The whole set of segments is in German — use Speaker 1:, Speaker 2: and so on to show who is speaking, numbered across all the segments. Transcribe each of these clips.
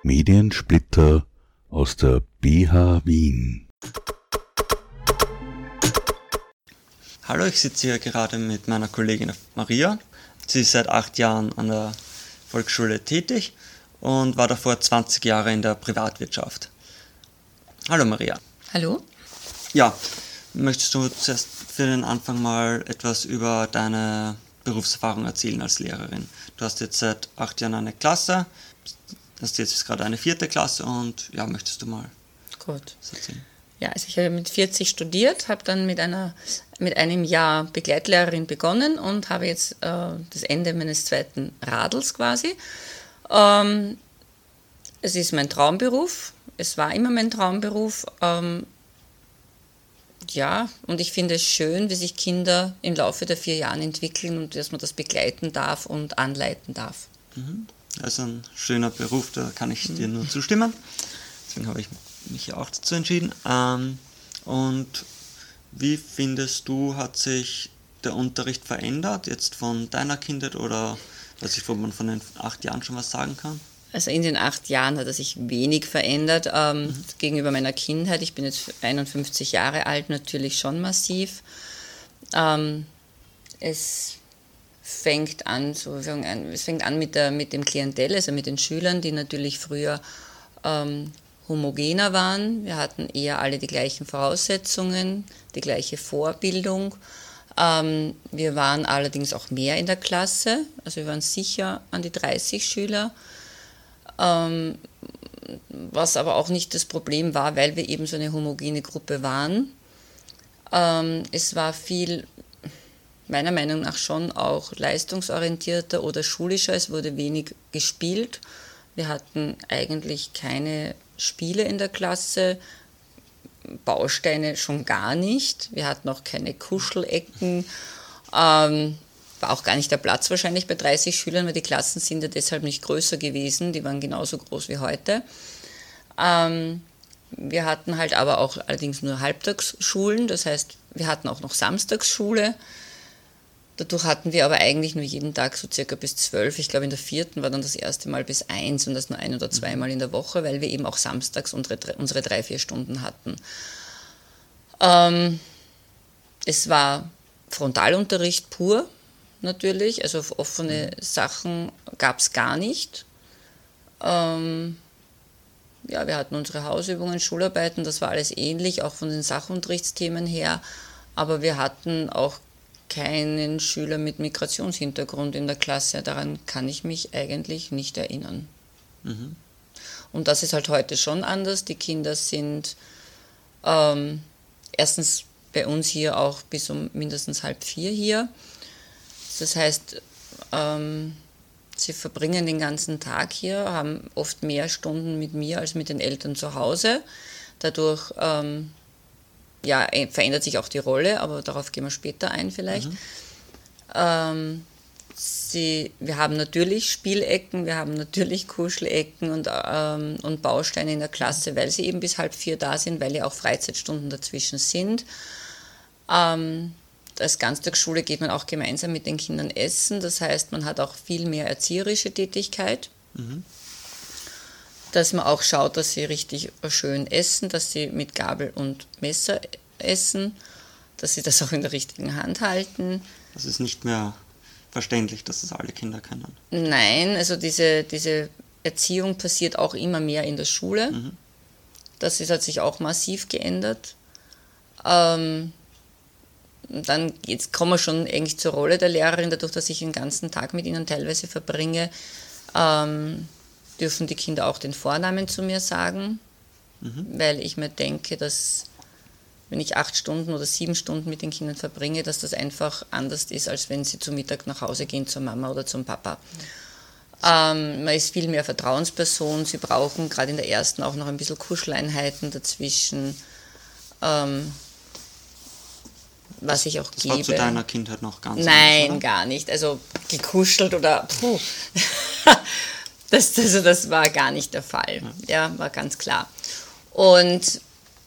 Speaker 1: Mediensplitter aus der BH Wien.
Speaker 2: Hallo, ich sitze hier gerade mit meiner Kollegin Maria. Sie ist seit 8 Jahren an der Volksschule tätig und war davor 20 Jahre in der Privatwirtschaft. Hallo Maria.
Speaker 3: Hallo.
Speaker 2: Ja, möchtest du zuerst für den Anfang mal etwas über deine Berufserfahrung erzählen als Lehrerin? Du hast jetzt seit 8 Jahren eine Klasse, hast jetzt gerade eine 4. Klasse und ja, möchtest du mal
Speaker 3: Gut.
Speaker 2: was erzählen?
Speaker 3: Ja, also ich habe mit 40 studiert, habe dann mit einem Jahr Begleitlehrerin begonnen und habe jetzt das Ende meines 2. Radels quasi. Es ist mein Traumberuf, es war immer mein Traumberuf. Ja, und ich finde es schön, wie sich Kinder im Laufe der 4 Jahre entwickeln und dass man das begleiten darf und anleiten darf.
Speaker 2: Also ein schöner Beruf, da kann ich dir nur zustimmen. Deswegen habe ich mich auch dazu entschieden. Und wie findest du, hat sich der Unterricht verändert, jetzt von deiner Kindheit oder wo man von den 8 Jahren schon was sagen kann?
Speaker 3: Also in den 8 Jahren hat er sich wenig verändert gegenüber meiner Kindheit. Ich bin jetzt 51 Jahre alt, natürlich schon massiv. Es fängt an mit dem Klientel, also mit den Schülern, die natürlich früher homogener waren. Wir hatten eher alle die gleichen Voraussetzungen, die gleiche Vorbildung. Wir waren allerdings auch mehr in der Klasse, also wir waren sicher an die 30 Schüler, was aber auch nicht das Problem war, weil wir eben so eine homogene Gruppe waren. Es war viel, meiner Meinung nach schon auch leistungsorientierter oder schulischer, es wurde wenig gespielt. Wir hatten eigentlich keine Spiele in der Klasse, Bausteine schon gar nicht. Wir hatten auch keine Kuschelecken. War auch gar nicht der Platz wahrscheinlich bei 30 Schülern, weil die Klassen sind ja deshalb nicht größer gewesen. Die waren genauso groß wie heute. Wir hatten halt aber auch allerdings nur Halbtagsschulen. Das heißt, wir hatten auch noch Samstagsschule. Dadurch hatten wir aber eigentlich nur jeden Tag so circa bis 12. Ich glaube, in der 4. war dann das erste Mal bis 1 und das nur 1 oder 2 Mal in der Woche, weil wir eben auch samstags unsere 3-4 Stunden hatten. Es war Frontalunterricht pur, natürlich. Also offene Sachen gab es gar nicht. Ja, wir hatten unsere Hausübungen, Schularbeiten, das war alles ähnlich, auch von den Sachunterrichtsthemen her. Aber wir hatten auch keinen Schüler mit Migrationshintergrund in der Klasse. Daran kann ich mich eigentlich nicht erinnern. Und das ist halt heute schon anders. Die Kinder sind erstens bei uns hier auch bis um mindestens 3:30 hier. Das heißt, sie verbringen den ganzen Tag hier, haben oft mehr Stunden mit mir als mit den Eltern zu Hause. Dadurch verändert sich auch die Rolle, aber darauf gehen wir später ein vielleicht. Wir haben natürlich Spielecken, wir haben natürlich Kuschelecken und Bausteine in der Klasse, weil sie eben bis 3:30 da sind, weil ja auch Freizeitstunden dazwischen sind. Als Ganztagsschule geht man auch gemeinsam mit den Kindern essen, das heißt, man hat auch viel mehr erzieherische Tätigkeit. Dass man auch schaut, dass sie richtig schön essen, dass sie mit Gabel und Messer essen, dass sie das auch in der richtigen Hand halten.
Speaker 2: Das ist nicht mehr verständlich, dass das alle Kinder können.
Speaker 3: Nein, also diese Erziehung passiert auch immer mehr in der Schule. Das hat sich auch massiv geändert. Dann kommen wir schon eigentlich zur Rolle der Lehrerin, dadurch, dass ich den ganzen Tag mit ihnen teilweise verbringe. Dürfen die Kinder auch den Vornamen zu mir sagen, weil ich mir denke, dass wenn ich 8 Stunden oder 7 Stunden mit den Kindern verbringe, dass das einfach anders ist, als wenn sie zu Mittag nach Hause gehen zur Mama oder zum Papa. Man ist viel mehr Vertrauensperson, sie brauchen gerade in der 1. auch noch ein bisschen Kuscheleinheiten dazwischen, was ich auch gebe.
Speaker 2: Das war zu deiner Kindheit noch ganz anders,
Speaker 3: Nein,
Speaker 2: oder?
Speaker 3: gar nicht. Also gekuschelt oder Das war gar nicht der Fall. Ja, war ganz klar. Und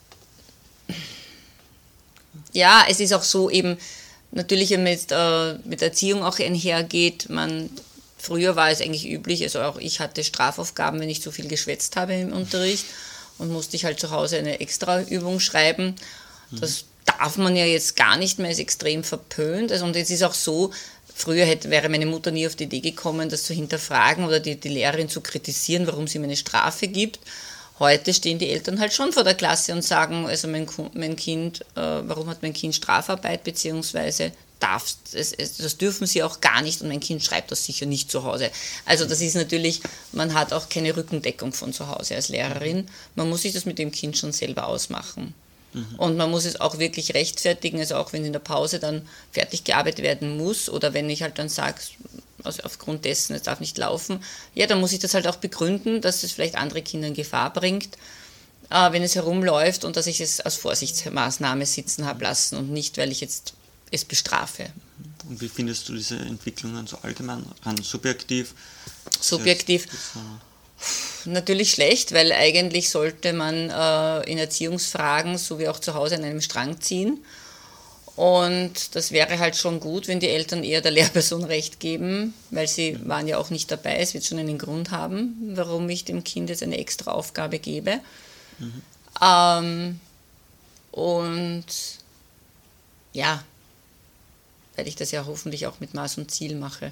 Speaker 3: ja, es ist auch so eben, natürlich mit Erziehung auch einhergeht, man Früher war es eigentlich üblich, also auch ich hatte Strafaufgaben, wenn ich zu viel geschwätzt habe im Unterricht und musste ich halt zu Hause eine Extraübung schreiben. Das darf man ja jetzt gar nicht mehr, ist extrem verpönt. Also, und jetzt ist auch so, früher wäre meine Mutter nie auf die Idee gekommen, das zu hinterfragen oder die Lehrerin zu kritisieren, warum sie mir eine Strafe gibt. Heute stehen die Eltern halt schon vor der Klasse und sagen, also mein Kind, warum hat mein Kind Strafarbeit, beziehungsweise das dürfen sie auch gar nicht und mein Kind schreibt das sicher nicht zu Hause. Also das ist natürlich, man hat auch keine Rückendeckung von zu Hause als Lehrerin. Man muss sich das mit dem Kind schon selber ausmachen. Und man muss es auch wirklich rechtfertigen, also auch wenn in der Pause dann fertig gearbeitet werden muss oder wenn ich halt dann sage, also aufgrund dessen, es darf nicht laufen, ja, dann muss ich das halt auch begründen, dass es vielleicht andere Kinder in Gefahr bringt, wenn es herumläuft und dass ich es als Vorsichtsmaßnahme sitzen habe lassen und nicht, weil ich jetzt es bestrafe.
Speaker 2: Und wie findest du diese Entwicklungen so allgemein, rein subjektiv?
Speaker 3: Subjektiv natürlich schlecht, weil eigentlich sollte man in Erziehungsfragen so wie auch zu Hause an einem Strang ziehen. Und das wäre halt schon gut, wenn die Eltern eher der Lehrperson Recht geben, weil sie waren ja auch nicht dabei. Es wird schon einen Grund haben, warum ich dem Kind jetzt eine extra Aufgabe gebe. Und ja, weil ich das ja hoffentlich auch mit Maß und Ziel mache.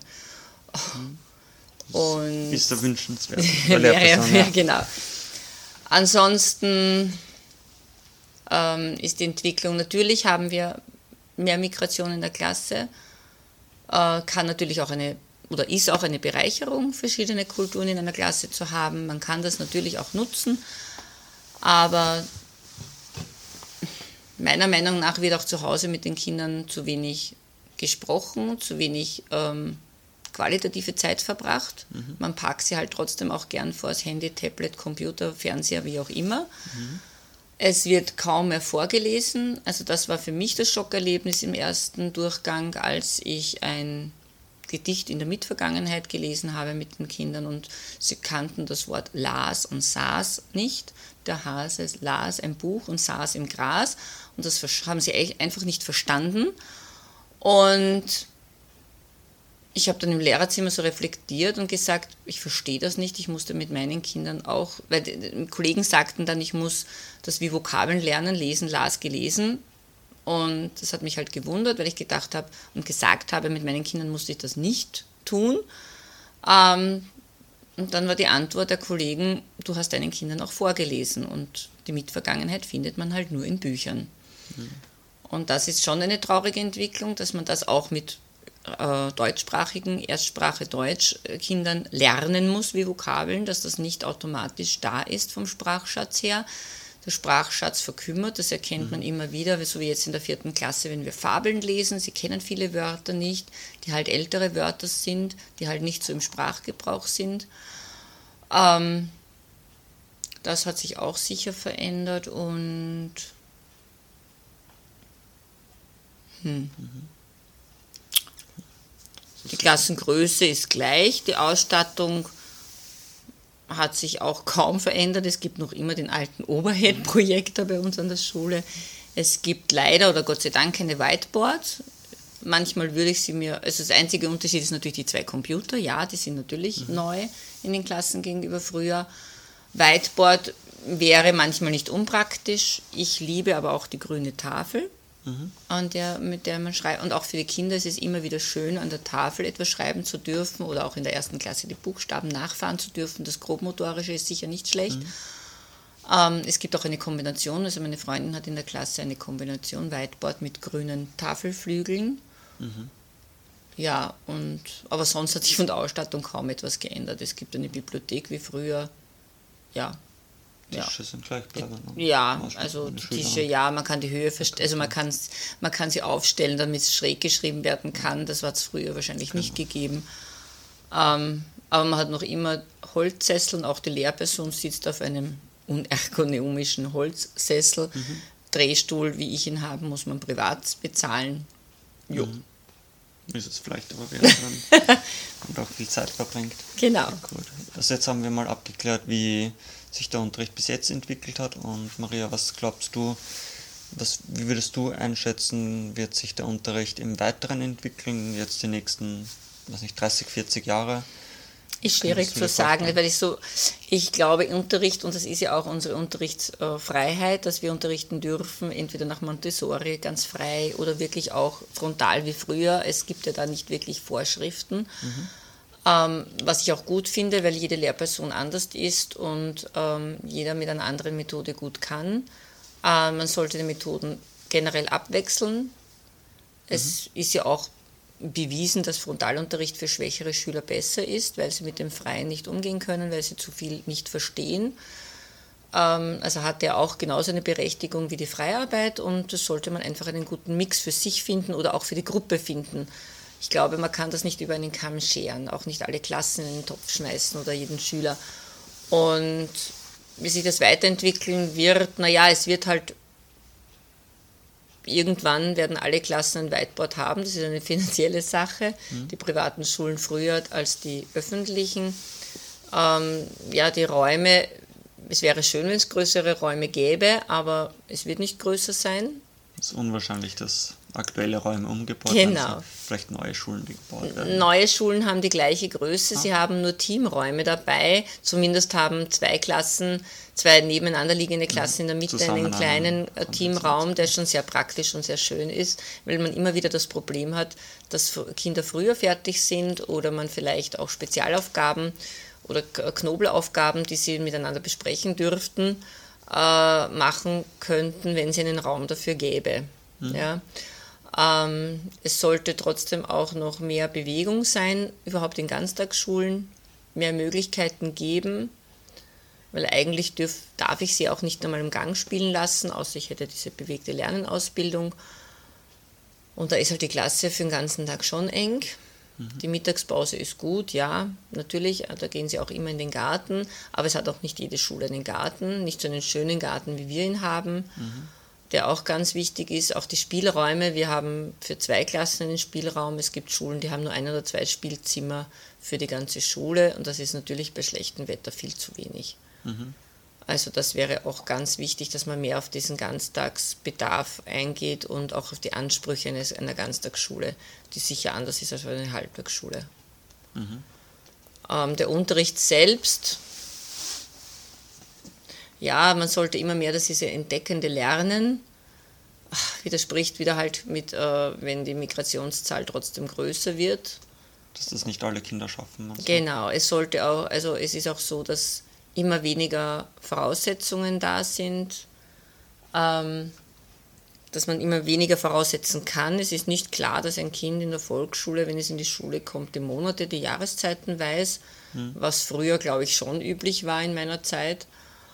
Speaker 3: Und
Speaker 2: ist da wünschenswert.
Speaker 3: ja, genau. Ansonsten ist die Entwicklung, natürlich haben wir mehr Migration in der Klasse, kann natürlich auch ist auch eine Bereicherung, verschiedene Kulturen in einer Klasse zu haben. Man kann das natürlich auch nutzen, aber meiner Meinung nach wird auch zu Hause mit den Kindern zu wenig gesprochen, zu wenig qualitative Zeit verbracht. Man packt sie halt trotzdem auch gern vor das Handy, Tablet, Computer, Fernseher, wie auch immer. Es wird kaum mehr vorgelesen. Also das war für mich das Schockerlebnis im ersten Durchgang, als ich ein Gedicht in der Mitvergangenheit gelesen habe mit den Kindern und sie kannten das Wort las und saß nicht. Der Hase las ein Buch und saß im Gras und das haben sie einfach nicht verstanden. Und ich habe dann im Lehrerzimmer so reflektiert und gesagt, ich verstehe das nicht, ich musste mit meinen Kindern auch, weil die Kollegen sagten dann, ich muss das wie Vokabeln lernen, lesen, las, gelesen. Und das hat mich halt gewundert, weil ich gedacht habe und gesagt habe, mit meinen Kindern musste ich das nicht tun. Und dann war die Antwort der Kollegen, du hast deinen Kindern auch vorgelesen und die Mitvergangenheit findet man halt nur in Büchern. Und das ist schon eine traurige Entwicklung, dass man das auch mit deutschsprachigen, Erstsprache Deutsch Kindern lernen muss wie Vokabeln, dass das nicht automatisch da ist vom Sprachschatz her. Der Sprachschatz verkümmert, das erkennt man immer wieder, so wie jetzt in der 4. Klasse, wenn wir Fabeln lesen, sie kennen viele Wörter nicht, die halt ältere Wörter sind, die halt nicht so im Sprachgebrauch sind. Das hat sich auch sicher verändert und die Klassengröße ist gleich, die Ausstattung hat sich auch kaum verändert. Es gibt noch immer den alten Overhead-Projektor bei uns an der Schule. Es gibt leider oder Gott sei Dank keine Whiteboards. Manchmal würde ich sie mir, also das einzige Unterschied ist natürlich die 2 Computer, ja, die sind natürlich neu in den Klassen gegenüber früher. Whiteboard wäre manchmal nicht unpraktisch. Ich liebe aber auch die grüne Tafel. Mit der man schreibt. Und auch für die Kinder ist es immer wieder schön, an der Tafel etwas schreiben zu dürfen oder auch in der 1. Klasse die Buchstaben nachfahren zu dürfen. Das Grobmotorische ist sicher nicht schlecht. Es gibt auch eine Kombination, also meine Freundin hat in der Klasse eine Kombination Whiteboard mit grünen Tafelflügeln. Ja, aber sonst hat sich von der Ausstattung kaum etwas geändert. Es gibt eine Bibliothek wie früher. Ja.
Speaker 2: Tische sind gleich bleiben.
Speaker 3: Ja, also die Tische, ja, man kann die Höhe verstellen, also man kann sie aufstellen, damit es schräg geschrieben werden kann. Das hat es früher wahrscheinlich nicht gegeben. Aber man hat noch immer Holzsessel und auch die Lehrperson sitzt auf einem unergonomischen Holzsessel. Drehstuhl, wie ich ihn habe, muss man privat bezahlen. Jo.
Speaker 2: Ist es vielleicht aber wieder dran und auch viel Zeit verbringt.
Speaker 3: Genau.
Speaker 2: Gut. Also jetzt haben wir mal abgeklärt, wie sich der Unterricht bis jetzt entwickelt hat. Und Maria, was glaubst du, wie würdest du einschätzen, wird sich der Unterricht im Weiteren entwickeln, jetzt die nächsten weiß nicht, 30, 40 Jahre?
Speaker 3: Ist schwierig zu sagen, weil ich glaube, Unterricht, und das ist ja auch unsere Unterrichtsfreiheit, dass wir unterrichten dürfen, entweder nach Montessori ganz frei oder wirklich auch frontal wie früher. Es gibt ja da nicht wirklich Vorschriften, was ich auch gut finde, weil jede Lehrperson anders ist und jeder mit einer anderen Methode gut kann. Man sollte die Methoden generell abwechseln. Es ist ja auch bewiesen, dass Frontalunterricht für schwächere Schüler besser ist, weil sie mit dem Freien nicht umgehen können, weil sie zu viel nicht verstehen. Also hat er auch genauso eine Berechtigung wie die Freiarbeit und das sollte man einfach einen guten Mix für sich finden oder auch für die Gruppe finden. Ich glaube, man kann das nicht über einen Kamm scheren, auch nicht alle Klassen in den Topf schmeißen oder jeden Schüler. Und wie sich das weiterentwickeln wird, naja, es wird halt irgendwann werden alle Klassen ein Whiteboard haben, das ist eine finanzielle Sache, die privaten Schulen früher als die öffentlichen. Ja, die Räume, es wäre schön, wenn es größere Räume gäbe, aber es wird nicht größer sein.
Speaker 2: Es ist unwahrscheinlich, dass aktuelle Räume umgebaut
Speaker 3: Genau.
Speaker 2: werden, vielleicht neue Schulen, die gebaut werden.
Speaker 3: Neue Schulen haben die gleiche Größe, sie haben nur Teamräume dabei, zumindest haben zwei nebeneinander liegende Klassen in der Mitte einen kleinen Teamraum, der schon sehr praktisch und sehr schön ist, weil man immer wieder das Problem hat, dass Kinder früher fertig sind oder man vielleicht auch Spezialaufgaben oder Knobelaufgaben, die sie miteinander besprechen dürften, machen könnten, wenn es einen Raum dafür gäbe. Ja. Es sollte trotzdem auch noch mehr Bewegung sein, überhaupt in Ganztagsschulen, mehr Möglichkeiten geben, weil eigentlich darf ich sie auch nicht einmal im Gang spielen lassen, außer ich hätte diese bewegte Lernenausbildung. Und da ist halt die Klasse für den ganzen Tag schon eng. Die Mittagspause ist gut, ja, natürlich, da gehen sie auch immer in den Garten, aber es hat auch nicht jede Schule einen Garten, nicht so einen schönen Garten, wie wir ihn haben, der auch ganz wichtig ist, auch die Spielräume. Wir haben für 2 Klassen einen Spielraum, es gibt Schulen, die haben nur 1 oder 2 Spielzimmer für die ganze Schule und das ist natürlich bei schlechtem Wetter viel zu wenig. Also das wäre auch ganz wichtig, dass man mehr auf diesen Ganztagsbedarf eingeht und auch auf die Ansprüche einer Ganztagsschule, die sicher anders ist als eine Halbtagsschule. Der Unterricht selbst, ja, man sollte immer mehr das diese entdeckende Lernen, widerspricht wieder halt mit, wenn die Migrationszahl trotzdem größer wird.
Speaker 2: Dass das nicht alle Kinder schaffen. Also.
Speaker 3: Genau, es sollte auch, also es ist auch so, dass immer weniger Voraussetzungen da sind, dass man immer weniger voraussetzen kann. Es ist nicht klar, dass ein Kind in der Volksschule, wenn es in die Schule kommt, die Monate, die Jahreszeiten weiß, was früher, glaube ich, schon üblich war in meiner Zeit.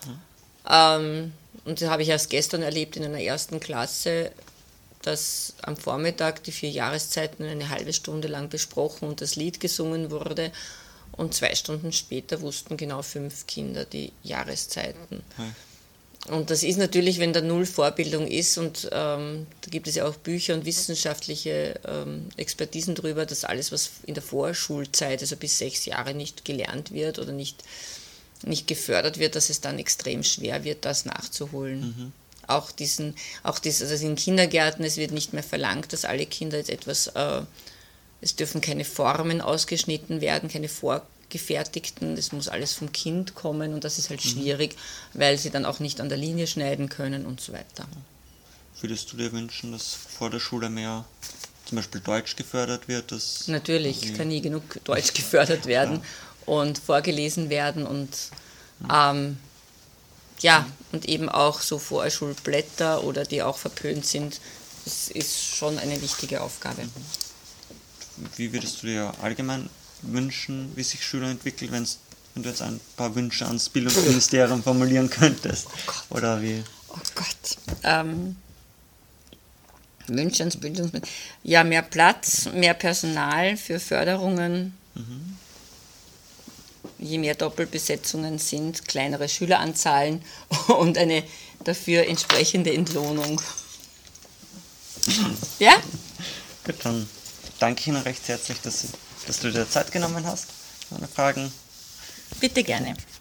Speaker 3: Und das habe ich erst gestern erlebt in einer 1. Klasse, dass am Vormittag die 4 Jahreszeiten eine halbe Stunde lang besprochen und das Lied gesungen wurde. Und 2 Stunden später wussten genau 5 Kinder die Jahreszeiten. Und das ist natürlich, wenn da null Vorbildung ist, und da gibt es ja auch Bücher und wissenschaftliche Expertisen darüber, dass alles, was in der Vorschulzeit, also bis 6 Jahre, nicht gelernt wird oder nicht gefördert wird, dass es dann extrem schwer wird, das nachzuholen. Auch also in Kindergärten, es wird nicht mehr verlangt, dass alle Kinder jetzt etwas... Es dürfen keine Formen ausgeschnitten werden, keine vorgefertigten, das muss alles vom Kind kommen und das ist halt schwierig, weil sie dann auch nicht an der Linie schneiden können und so weiter.
Speaker 2: Würdest du dir wünschen, dass vor der Schule mehr zum Beispiel Deutsch gefördert wird?
Speaker 3: Natürlich, kann nie genug Deutsch gefördert werden und vorgelesen werden und und eben auch so Vorschulblätter oder die auch verpönt sind, das ist schon eine wichtige Aufgabe.
Speaker 2: Wie würdest du dir allgemein wünschen, wie sich Schüler entwickeln, wenn du jetzt ein paar Wünsche ans Bildungsministerium formulieren könntest?
Speaker 3: Oh Gott.
Speaker 2: Oder wie?
Speaker 3: Oh Gott. Wünsche ans Bildungsministerium. Ja, mehr Platz, mehr Personal für Förderungen. Je mehr Doppelbesetzungen sind, kleinere Schüleranzahlen und eine dafür entsprechende Entlohnung. Ja?
Speaker 2: Gut, dann danke ich Ihnen recht herzlich, dass du dir Zeit genommen hast. Meine Fragen.
Speaker 3: Bitte gerne.